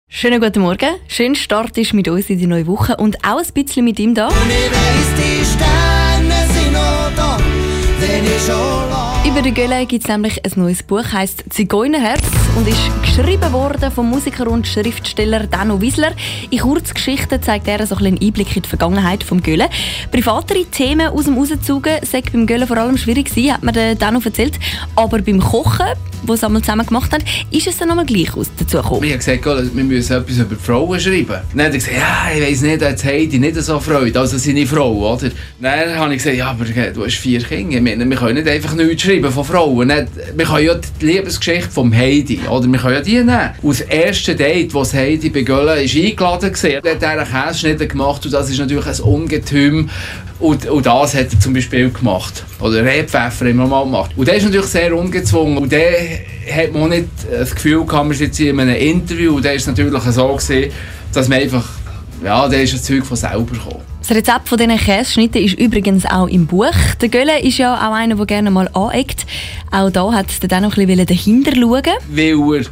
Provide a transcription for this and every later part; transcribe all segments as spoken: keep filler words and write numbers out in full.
Schönen guten Morgen. Schön Start ist mit uns in die neue Woche und auch ein bisschen mit ihm da. Und ich weiss, die Sterne sind noch da, denn ich schon lange. Über den Gölle gibt es nämlich ein neues Buch, heisst «Zigeunerherz» und ist geschrieben worden vom Musiker und Schriftsteller Danu Wiesler. In Kurzgeschichten zeigt er so einen Einblick in die Vergangenheit vom Gölle. Privatere Themen aus dem Rauszugen sei beim Gölle vor allem schwierig gewesen, hat mir der Danu erzählt. Aber beim Kochen, wo sie einmal zusammen gemacht haben, ist es dann einmal gleich aus dazu gekommen. Ich habe gesagt, wir müssen etwas über die Frauen schreiben. Dann hat er gesagt, ja, ich weiss nicht, hat Heidi nicht so Freude, also seine Frau, oder? Dann habe ich gesagt, ja, aber du hast vier Kinder, ich meine, wir können nicht einfach nichts schreiben von Frauen. Wir können ja die Liebesgeschichte vom Heidi, oder wir können ja die nehmen. Aus dem ersten Date, wo Heidi bei Gölle ist eingeladen war, hat er einen Käseschnitt gemacht und das ist natürlich ein Ungetüm. Und, und das hat er zum Beispiel gemacht. Oder Rehpfeffer immer mal gemacht. Und der ist natürlich sehr ungezwungen. Und der hat man nicht das Gefühl gehabt, wir sind jetzt in einem Interview. Und der ist natürlich so gewesen, dass man einfach, ja, der ist das Zeug von selber gekommen. Das Rezept von diesen Käseschnitten ist übrigens auch im Buch. Der Gölle ist ja auch einer, der gerne mal aneckt. Auch da hat er dann noch ein bisschen dahinter schauen. Weil er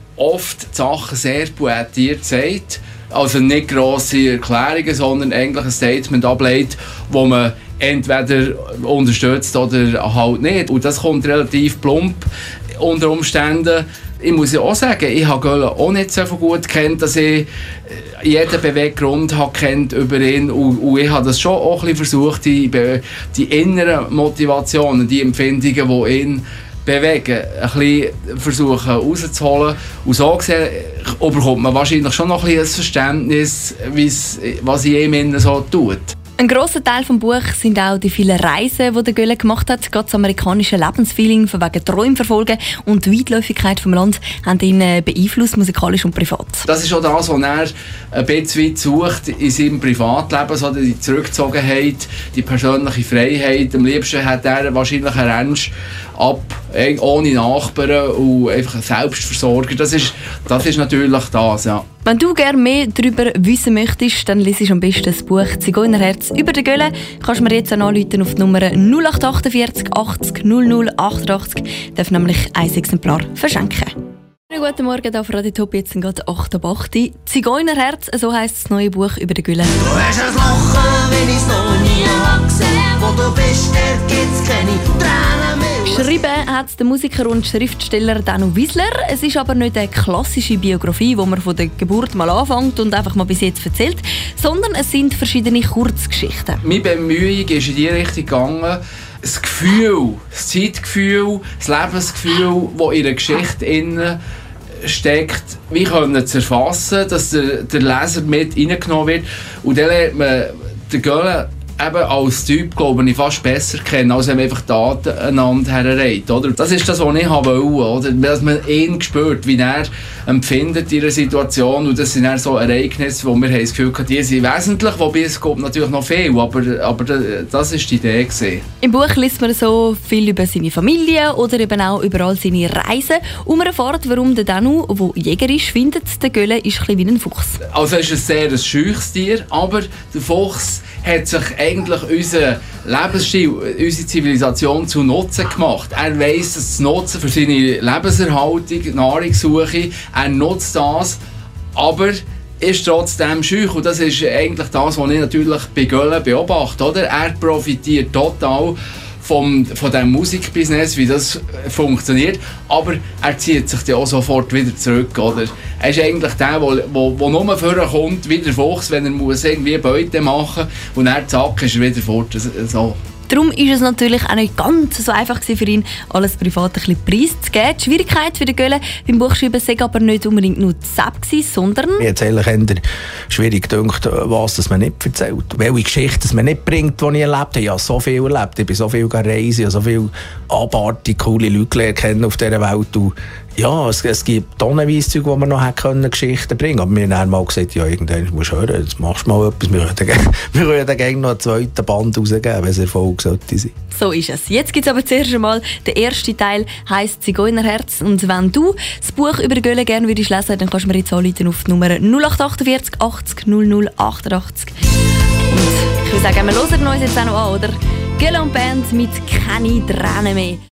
oft die Sachen sehr poetiert sagt. Also nicht grosse Erklärungen, sondern eigentlich ein Statement ablegt, wo man entweder unterstützt oder halt nicht. Und das kommt relativ plump unter Umständen. Ich muss ja auch sagen, ich habe Gölle auch nicht so gut kennt, dass ich jeden Beweggrund kennt über ihn. Und, und ich habe das schon auch ein bisschen versucht, die, die inneren Motivationen, die Empfindungen, die ihn bewegen, ein bisschen versuchen rauszuholen. Und so gesehen bekommt man wahrscheinlich schon noch ein bisschen ein Verständnis, was in ihm so tut. Ein grosser Teil des Buches sind auch die vielen Reisen, die der Gölle gemacht hat. Gerade das amerikanische Lebensfeeling von wegen Träume verfolgen und die Weitläufigkeit des Landes haben ihn beeinflusst, musikalisch und privat. Das ist auch das, was er ein bisschen weit sucht in seinem Privatleben, so die Zurückgezogenheit, die persönliche Freiheit. Am liebsten hat er wahrscheinlich einen Ranch ab, ohne Nachbarn und einfach ein Selbstversorger. Das ist, das ist natürlich das, ja. Wenn du gerne mehr darüber wissen möchtest, dann liest am besten das Buch «Zigeunerherz» über den Gölle. Kannst du mir jetzt anrufen auf die Nummer null acht achtundvierzig achtzig null null achtundachtzig. Darf nämlich ein Exemplar verschenken. Guten Morgen, hier auf Radio Top, jetzt sind gerade acht Uhr acht. «Zigeunerherz», so heisst das neue Buch über den Gölle. Du hast ein Lachen, wenn ich es noch nie habe gesehen. Wo du bist, dort gibt's keine Tränen mehr. Geschrieben hat der Musiker und Schriftsteller Danu Wiesler. Es ist aber nicht eine klassische Biografie, wo man von der Geburt mal anfängt und einfach mal bis jetzt erzählt, sondern es sind verschiedene Kurzgeschichten. Meine Bemühung ist in die Richtung gegangen, das Gefühl, das Zeitgefühl, das Lebensgefühl, das in der Geschichte innen steckt, wie können zu erfassen, dass der, der Leser mit reingenommen wird. Und dann lernt man den Gölle eben als Typ, glaube ich, fast besser kennen, als wenn man einfach Daten einander herreiht, oder? Das ist das, was ich wollte, oder? Dass man ihn spürt, wie er empfindet in einer Situation. Und das sind dann so Ereignisse, wo wir das Gefühl haben, die sind wesentlich, wobei es gibt natürlich noch viel, aber, aber das war die Idee gewesen. Im Buch liest man so viel über seine Familie oder eben auch über all seine Reisen und man erfährt, warum der Danu, der Jäger ist, findet, der Gölle ist ein bisschen wie ein Fuchs. Also es ist ein sehr scheuches Tier, aber der Fuchs hat sich eigentlich unseren Lebensstil, unsere Zivilisation zu Nutzen gemacht. Er weiss, dass das Nutzen für seine Lebenserhaltung, Nahrungssuche, er nutzt das, aber ist trotzdem scheu. Und das ist eigentlich das, was ich natürlich bei Gölle beobachte. Oder? Er profitiert total vom, von diesem Musikbusiness, wie das funktioniert, aber er zieht sich dann auch sofort wieder zurück. Oder? Er ist eigentlich der, der, der, der nur vorkommt, wie der Fuchs, wenn er muss irgendwie Beute machen muss und dann zack, ist er wieder fort. So. Darum ist es natürlich auch nicht ganz so einfach für ihn, alles privat ein bisschen preiszugeben. Die Schwierigkeit für den Gölle beim Buchschreiben sei aber nicht unbedingt nur das Sepp, sondern... Mir hat es eigentlich eher schwierig gedacht, was das man nicht erzählt. Welche Geschichte das man nicht bringt, die ich erlebt habe. Ich habe so viel erlebt. Ich bin so viel gereist, ich habe so viele abartige, coole Leute kennen auf dieser Welt. Und ja, es, es gibt tonnenweise Zeug, wo man noch können, Geschichten bringen konnte. Aber wir haben mal gesagt, ja, irgendwann musst du hören, jetzt machst du mal etwas. Wir können dann gerne noch einen zweiten Band rausgeben, wenn es Erfolg sollte sein. So ist es. Jetzt gibt es aber zuerst einmal, der erste Teil heisst «Zigeunerherz». Und wenn du das Buch über den Gölle gerne würdest lesen, dann kannst du mir jetzt anrufen auf die Nummer null acht achtundvierzig achtzig null null achtundachtzig. Und ich würde sagen, wir hören uns jetzt auch noch an, oder? Gölle und Band mit «Keine Tränen mehr».